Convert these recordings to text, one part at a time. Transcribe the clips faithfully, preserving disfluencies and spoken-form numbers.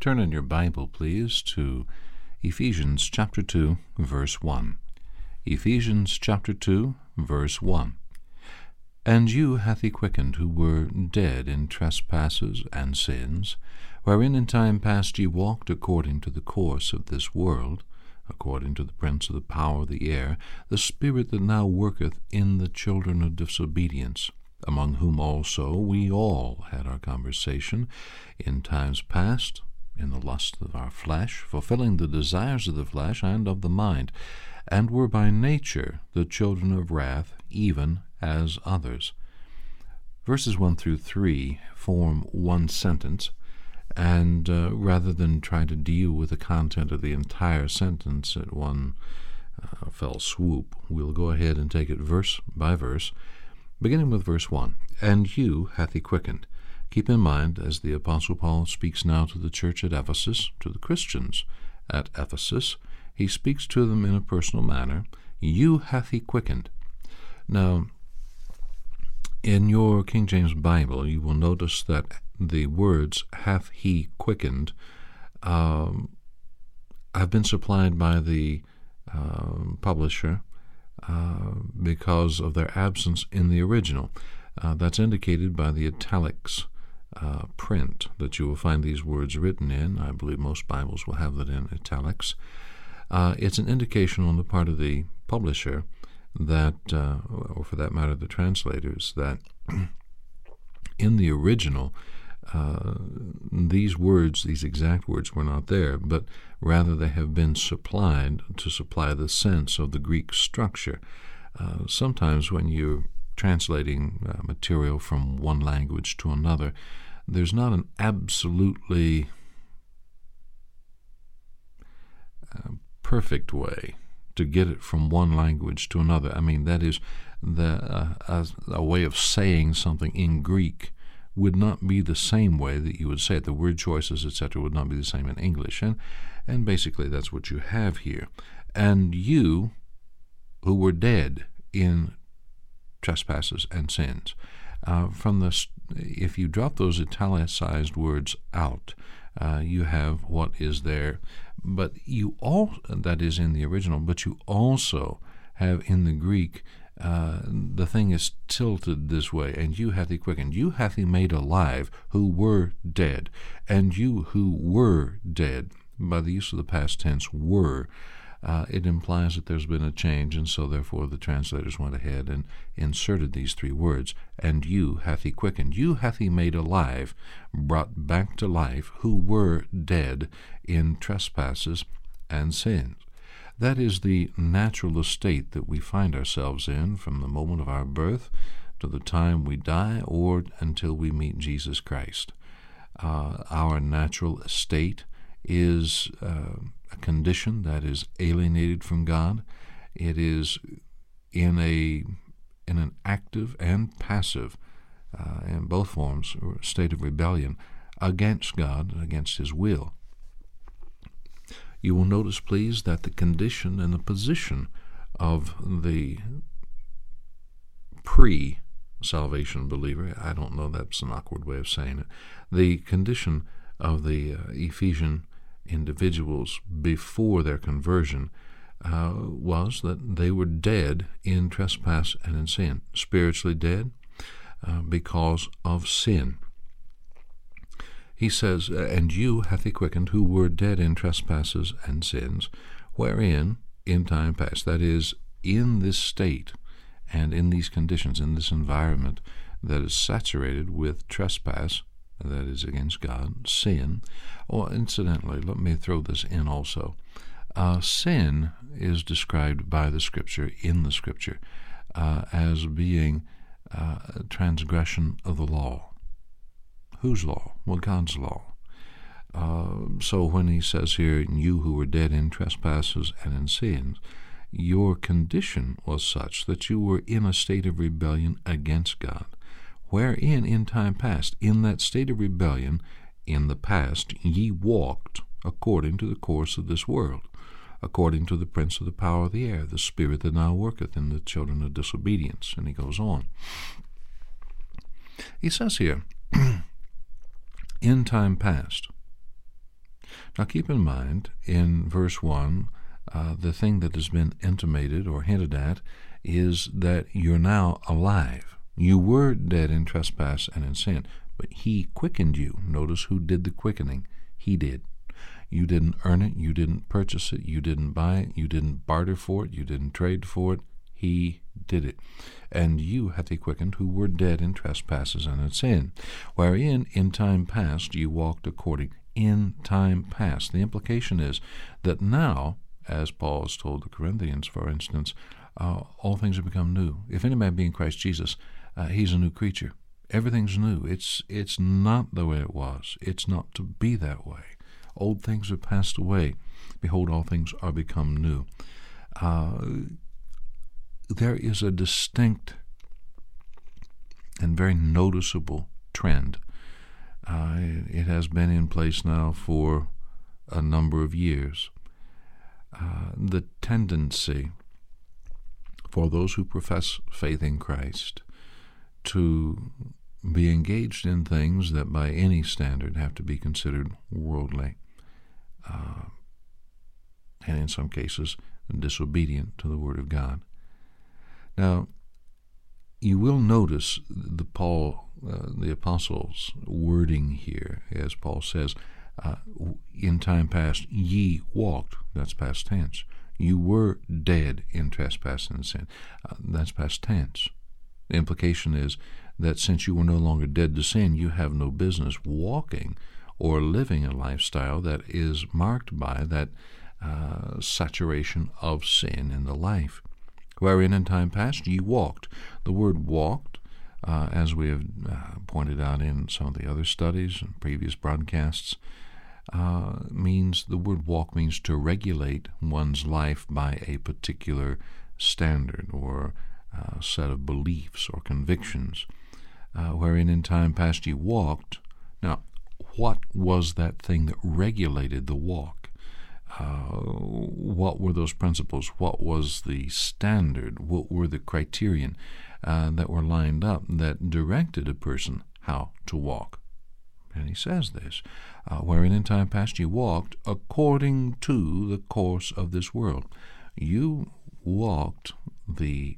Turn in your Bible, please, to Ephesians chapter two, verse one. Ephesians chapter two, verse one. And you hath he quickened, who were dead in trespasses and sins, wherein in time past ye walked according to the course of this world, according to the prince of the power of the air, the spirit that now worketh in the children of disobedience, among whom also we all had our conversation in times past, in the lust of our flesh, fulfilling the desires of the flesh and of the mind, and were by nature the children of wrath, even as others. Verses one through three form one sentence, and uh, rather than try to deal with the content of the entire sentence at one uh, fell swoop, we'll go ahead and take it verse by verse, beginning with verse one. And you hath he quickened. Keep in mind, as the Apostle Paul speaks now to the church at Ephesus, to the Christians at Ephesus, he speaks to them in a personal manner. You hath he quickened. Now, in your King James Bible, you will notice that the words hath he quickened um, have been supplied by the uh, publisher uh, because of their absence in the original. Uh, that's indicated by the italics uh, print that you will find these words written in. I believe most Bibles will have that in italics. Uh, it's an indication on the part of the publisher that, uh, or for that matter, the translators, that in the original, uh, these words, these exact words, were not there, but rather they have been supplied to supply the sense of the Greek structure. Uh, sometimes when you're translating uh, material from one language to another, there's not an absolutely uh, perfect way to get it from one language to another. I mean, that is, the uh, a, a way of saying something in Greek would not be the same way that you would say it. The word choices, et cetera, would not be the same in English. And, and basically that's what you have here. And you, who were dead in trespasses and sins. Uh, from the, if you drop those italicized words out, uh, you have what is there. But you all, that is in the original, but you also have in the Greek, uh, the thing is tilted this way, and you hath he quickened. You hath he made alive, who were dead. And you who were dead, by the use of the past tense, were, Uh, it implies that there's been a change, and so therefore the translators went ahead and inserted these three words. And you hath he quickened. You hath he made alive, brought back to life, who were dead in trespasses and sins. That is the natural estate that we find ourselves in from the moment of our birth to the time we die or until we meet Jesus Christ. Uh, our natural estate is uh, a condition that is alienated from God. It is in a in an active and passive, uh, in both forms, state of rebellion against God, against His will. You will notice, please, that the condition and the position of the pre-salvation believer, I don't know, that's an awkward way of saying it, the condition of the uh, Ephesian individuals before their conversion uh, was that they were dead in trespass and in sin, spiritually dead uh, because of sin. He says, and you hath he quickened, who were dead in trespasses and sins, wherein in time past, that is, in this state and in these conditions, in this environment that is saturated with trespass, that is against God, sin. Or incidentally, let me throw this in also. Uh, sin is described by the Scripture, in the Scripture, uh, as being uh, a transgression of the law. Whose law? Well, God's law. Uh, so when he says here, you who were dead in trespasses and in sins, your condition was such that you were in a state of rebellion against God, wherein in time past, in that state of rebellion, in the past, ye walked according to the course of this world, according to the prince of the power of the air, the spirit that now worketh in the children of disobedience. And he goes on. He says here, in time past, Now keep in mind, in verse one, uh, the thing that has been intimated or hinted at is that you're now alive. You were dead in trespass and in sin, but he quickened you. Notice who did the quickening. He did. You didn't earn it. You didn't purchase it. You didn't buy it. You didn't barter for it. You didn't trade for it. He did it. And you hath he quickened who were dead in trespasses and in sin, wherein in time past you walked according. In time past. The implication is that now, as Paul has told the Corinthians, for instance, uh, all things have become new. If any man be in Christ Jesus, uh, he's a new creature. Everything's new. It's it's not the way it was. It's not to be that way. Old things are passed away. Behold, all things are become new. Uh, there is a distinct and very noticeable trend. Uh, it has been in place now for a number of years. Uh, the tendency for those who profess faith in Christ to be engaged in things that by any standard have to be considered worldly, uh, and in some cases disobedient to the Word of God. Now, you will notice the Paul, uh, the Apostle's wording here, as Paul says, uh, in time past ye walked. That's past tense. You were dead in trespass and sin. Uh, that's past tense. The implication is that since you were no longer dead to sin, you have no business walking or living a lifestyle that is marked by that uh, saturation of sin in the life. Wherein in time past ye walked. The word walked, uh, as we have uh, pointed out in some of the other studies and previous broadcasts, uh, means, the word walk means to regulate one's life by a particular standard or uh, set of beliefs or convictions. Uh, wherein in time past ye walked. Now, what was that thing that regulated the walk? Uh, what were those principles? What was the standard? What were the criterion uh, that were lined up that directed a person how to walk? And he says this, uh, wherein in time past ye walked according to the course of this world. You walked the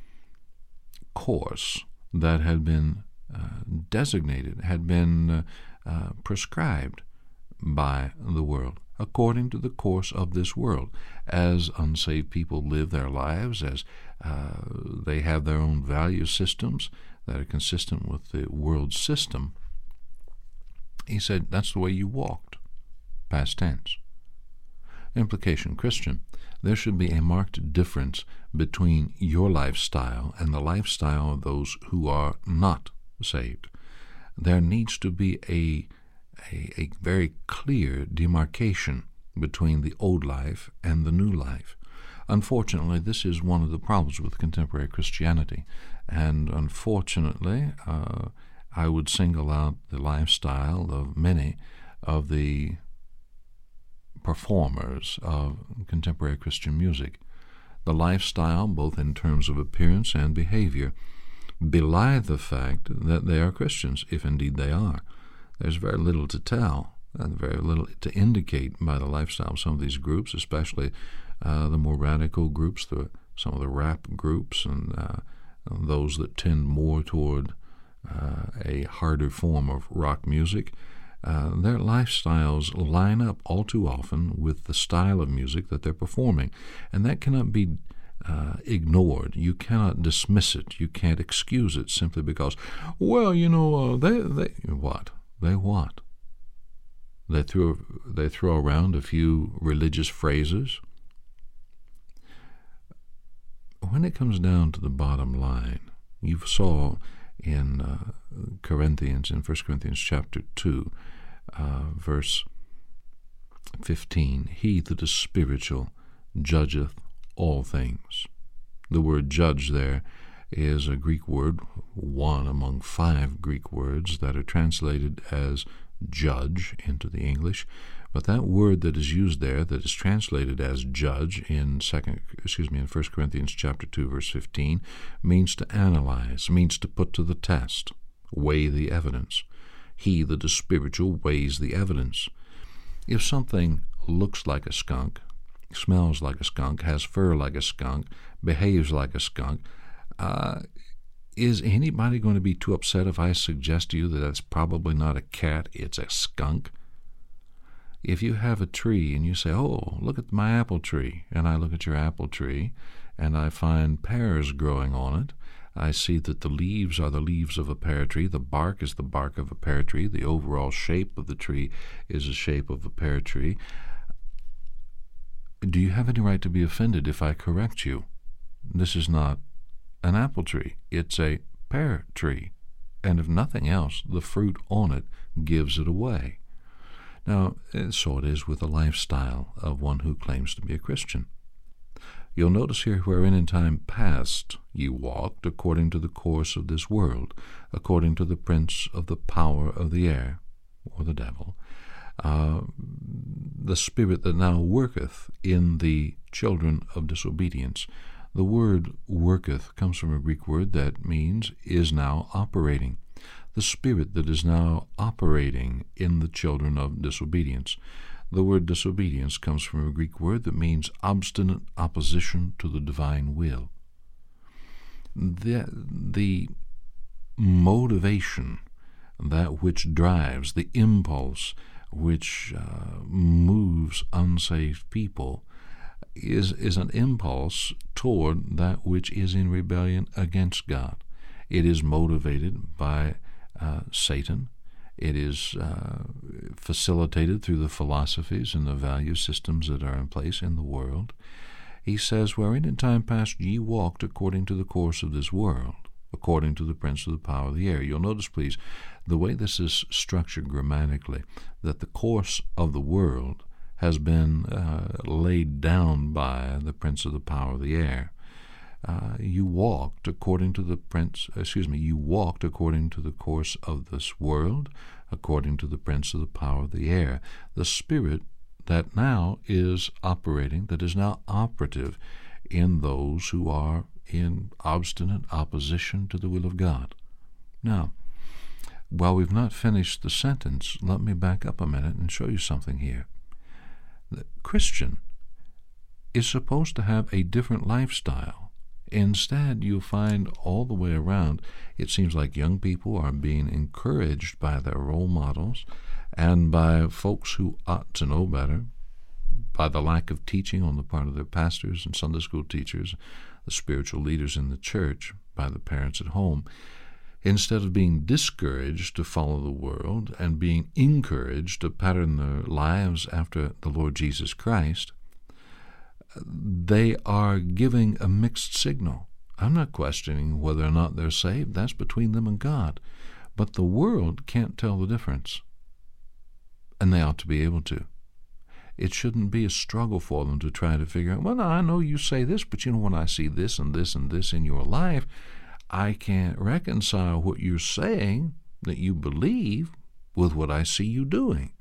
course that had been uh, designated, had been uh, uh, prescribed by the world, according to the course of this world. As unsaved people live their lives, as uh, they have their own value systems that are consistent with the world system, he said, that's the way you walked, past tense. Implication, Christian, there should be a marked difference between your lifestyle and the lifestyle of those who are not saved. There needs to be a, a, a very clear demarcation between the old life and the new life. Unfortunately, this is one of the problems with contemporary Christianity, and unfortunately, uh, I would single out the lifestyle of many of the performers of contemporary Christian music. The lifestyle, both in terms of appearance and behavior, belie the fact that they are Christians, if indeed they are. There's very little to tell, and very little to indicate by the lifestyle of some of these groups, especially uh, the more radical groups, the, some of the rap groups, and uh, those that tend more toward uh, a harder form of rock music. Uh, their lifestyles line up all too often with the style of music that they're performing, and that cannot be uh, ignored. You cannot dismiss it. You can't excuse it simply because, well, you know, uh, they they what they what they throw they throw around a few religious phrases. When it comes down to the bottom line, you saw in uh, Corinthians, in First Corinthians chapter two, uh, verse fifteen, he that is spiritual judgeth all things. The word judge there is a Greek word, one among five Greek words that are translated as judge into the English, but that word that is used there, that is translated as judge in second, excuse me, in First Corinthians chapter two, verse fifteen, means to analyze, means to put to the test, weigh the evidence. He that is spiritual weighs the evidence. If something looks like a skunk, smells like a skunk, has fur like a skunk, behaves like a skunk, uh, is anybody going to be too upset if I suggest to you that that's probably not a cat, it's a skunk? If you have a tree and you say, oh, look at my apple tree, and I look at your apple tree, and I find pears growing on it, I see that the leaves are the leaves of a pear tree, the bark is the bark of a pear tree, the overall shape of the tree is the shape of a pear tree. Do you have any right to be offended if I correct you? This is not an apple tree, it's a pear tree, and if nothing else, the fruit on it gives it away. Now, so it is with the lifestyle of one who claims to be a Christian. You'll notice here, wherein in time past ye walked according to the course of this world, according to the prince of the power of the air, or the devil, uh, the spirit that now worketh in the children of disobedience. The word worketh comes from a Greek word that means is now operating. The spirit that is now operating in the children of disobedience. The word disobedience comes from a Greek word that means obstinate opposition to the divine will. The, the motivation, that which drives, the impulse which uh, moves unsaved people, is, is an impulse toward that which is in rebellion against God. It is motivated by uh, Satan. It is uh, facilitated through the philosophies and the value systems that are in place in the world. He says, wherein in time past ye walked according to the course of this world, according to the prince of the power of the air. You'll notice, please, the way this is structured grammatically, that the course of the world has been uh, laid down by the prince of the power of the air. Uh, you walked according to the prince, excuse me, you walked according to the course of this world, according to the prince of the power of the air. The spirit that now is operating, that is now operative in those who are in obstinate opposition to the will of God. Now, while we've not finished the sentence, let me back up a minute and show you something here. The Christian is supposed to have a different lifestyle. Instead, you'll find all the way around, it seems like young people are being encouraged by their role models and by folks who ought to know better, by the lack of teaching on the part of their pastors and Sunday school teachers, the spiritual leaders in the church, by the parents at home. Instead of being discouraged to follow the world and being encouraged to pattern their lives after the Lord Jesus Christ, they are giving a mixed signal. I'm not questioning whether or not they're saved. That's between them and God. But the world can't tell the difference, and they ought to be able to. It shouldn't be a struggle for them to try to figure out, well, no, I know you say this, but you know, when I see this and this and this in your life, I can't reconcile what you're saying that you believe with what I see you doing.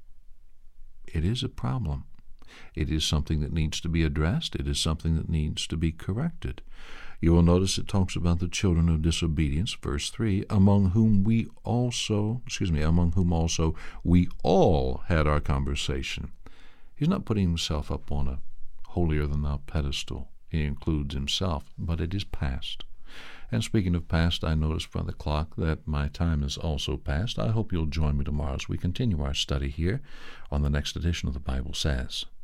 It is a problem. It is something that needs to be addressed. It is something that needs to be corrected. You will notice it talks about the children of disobedience, verse three, among whom we also, excuse me, among whom also we all had our conversation. He's not putting himself up on a holier-than-thou pedestal. He includes himself, but it is past. And speaking of past, I noticed by the clock that my time is also past. I hope you'll join me tomorrow as we continue our study here on the next edition of The Bible Says.